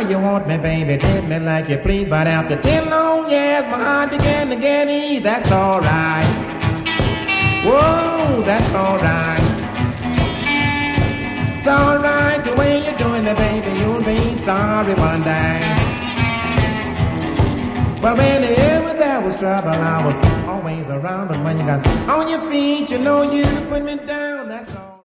you want me, baby, did me like you please. But after 10 long years, my heart began to get ease. That's alright. Whoa, that's alright. It's alright the way you're doing me, baby. You'll be sorry one day. Well, whenever there was trouble, I was always around. But when you got on your feet, you know you put me down. That's all.